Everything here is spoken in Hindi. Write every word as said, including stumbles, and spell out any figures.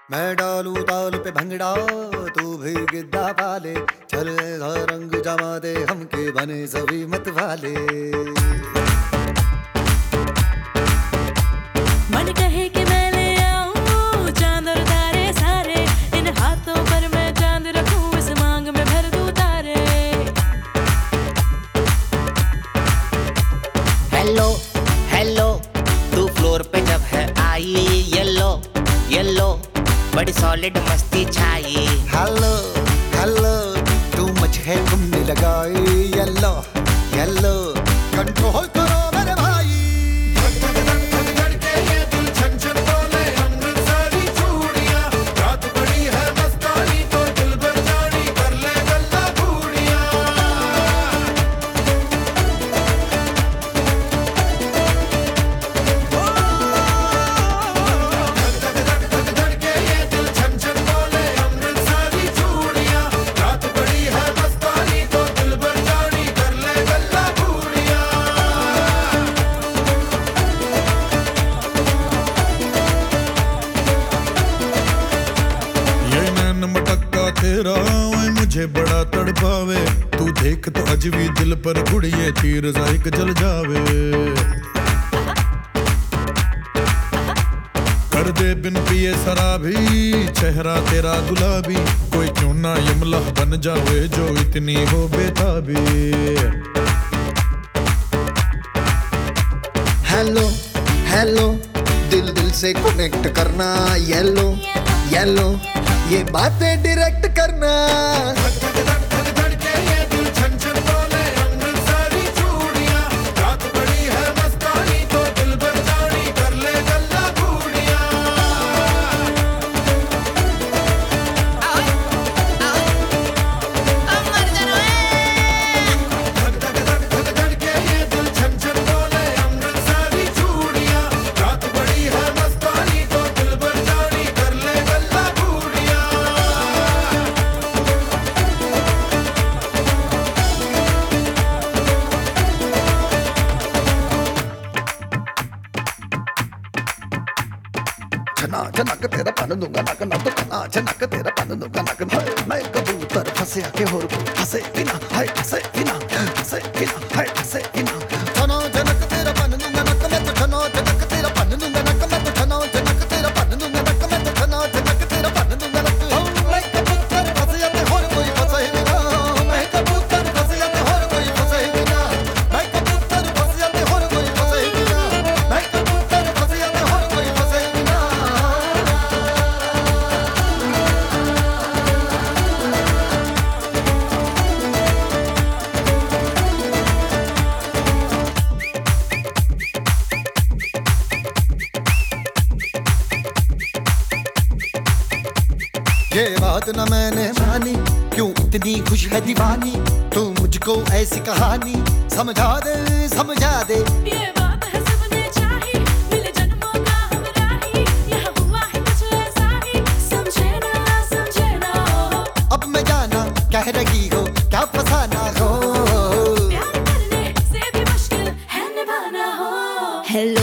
मैं डालू ताल पे भंगड़ा तू भी गिद्दा पाले, चलेगा रंग जमा दे हमके बने सभी मत वाले। मन कहे कि मैं ले आऊं चांद और तारे सारे, इन हाथों पर मैं चांद रखूं, इस मांग में भर दूं तारे। हेलो हेलो तू फ्लोर पे जब है आई, येलो येलो बड़ी सॉलिड मस्ती छाई। हेलो हेलो तू मच है तुमने लगाई, येलो येलो कंट्रोल करो मेरे भाई। धक धक धक धक धड़के ये दिल छन छन बोले अमृतसरी चूड़ियां, रात बड़ी है मस्तानी तो दिल भर जानी कर ले गल्ला घूड़ियां। धक धक धक धक धड़के ये दिल छन छन बोले अमृतसरी चूड़ियां, रात बड़ी है मस्तानी तो दिल भर जानी कर ले गल्ला घूड़ियां। ये नैन मटक्का तेरा ओए मुझे बड़ा तड़पावे, तू देख तो अज भी दिल पर गुड़िए तीर जाइक जल जावे। कर दे बिन पिए शराबी चेहरा तेरा गुलाबी, कोई क्यों ना यमला बन जावे जो इतनी हो बेताबी। हेलो हेलो दिल दिल से कनेक्ट करना, येलो येलो ये बातें डायरेक्ट करना। धक धक धक धक धड़के ये दिल छन छन बोले अमृतसरी चूड़ियां, रात बड़ी है मस्तानी तो दिल भर जानी कर ले गल्ला घूड़ियां। धक धक धक धक धड़के ये दिल छन छन बोले अमृतसरी चूड़ियां, रात बड़ी है मस्तानी तो दिल भर जानी कर ले गल्ला घूड़ियां। छना छनक तेरा पन दूंगा नक नक तो खना छनक तेरा पन दूंगा नक हाय मैं कबूतर फंसे आके होर फंसे बिना हाय फंसे बिना फंसे बिना हाय फंसे बिना। छनो छनक तेरा पन दूंगा नक मैं तो छनो छनक तेरा पन दूंगा नक मैं तो छनो छनक तेरा पन दूंगा नक मैं तो छनो छनक तेरा पन दूंगा नक। मैं कबूतर फंसे आके होर कोई फंसे बिना, मैं कबूतर फंसे आके होर कोई फंसे बिना, मैं कबूतर फंसे आके होर कोई फंसे बिना, मैं कबूतर फंसे आके होर कोई फंसे बिना। ये बात न मैंने मानी, क्यों इतनी खुश है दीवानी, तू मुझको ऐसी कहानी समझा दे समझा दे। ये बात है सबने चाही, मिले जन्मों का हम राही, यहाँ हुआ है कुछ ऐसा ही, समझे ना समझे ना हो। अब मैं जाना कह रही हो क्या फसाना हो, प्यार करने से भी मुश्किल है निभाना हो। हेलो